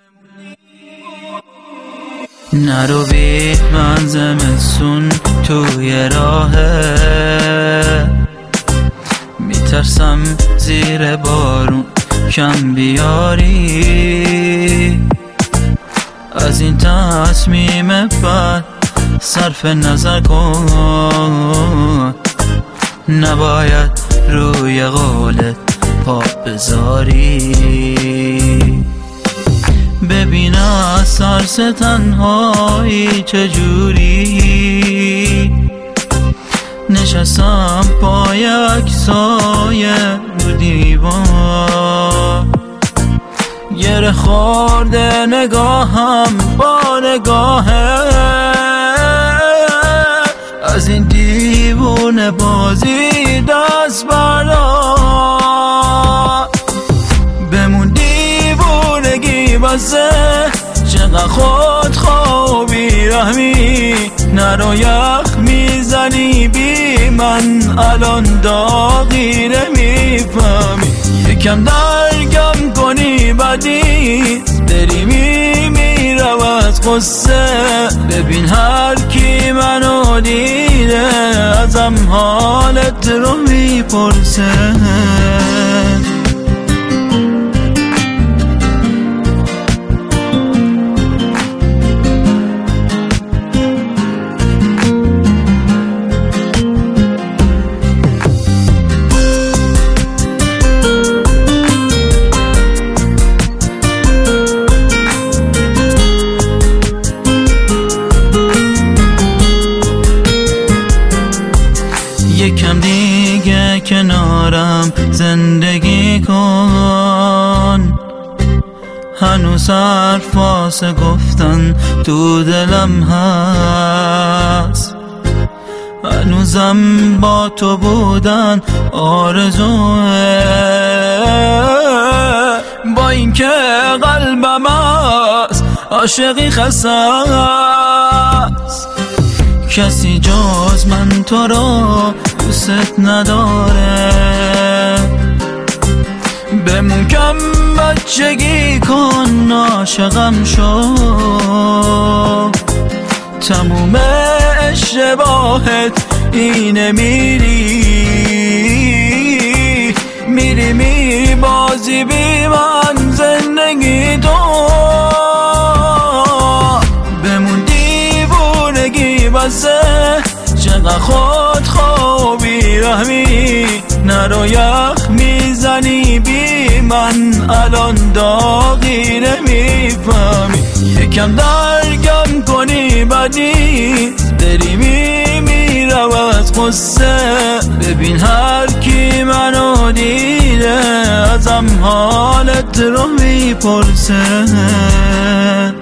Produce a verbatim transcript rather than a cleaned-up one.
نرو بی من زمستون توی راهه، میترسم زیر بارون کم بیاری. از این تصمیم بد صرف نظر کن، نباید روی قولت پا بذاری. ببین از ترس تنهایی چجوری نشستم پای عکسای رو دیوار. گره خورده نگاهم با نگاهه، از این دیوونه بازی دست بردار. بمون دیوونگی بسه، چقدر خود خوابی رحمی. نرو یخ میزنی بی من، الان داغی نمیفهمی. یکم درگم کنی بدی دری میمیرم از قصه. ببین هر کی منو دیده ازم حالت رو میپرسه. یکم دیگه کنارم زندگی کن، هنوز حرف واسه گفتن تو دلم هست. هنوزم با تو بودن آرزوه، با اینکه قلبم از عاشقی خسته است. کسی جز من تو رو دوست نداره. بمون کم بچگی کن، عاشقم شو. تموم اشتباهت اینه، میری میری میری بازی بی من زندگی تو. بمون دیوونگی بسه، چقدر خود خوابی رحمی. نرو یخ میزنی بی من، الان داغی نمیفهمی. یکم درگم کنی بدی دری میمیرم از قصه. ببین هر کی منو دیده ازم حالت رو میپرسه.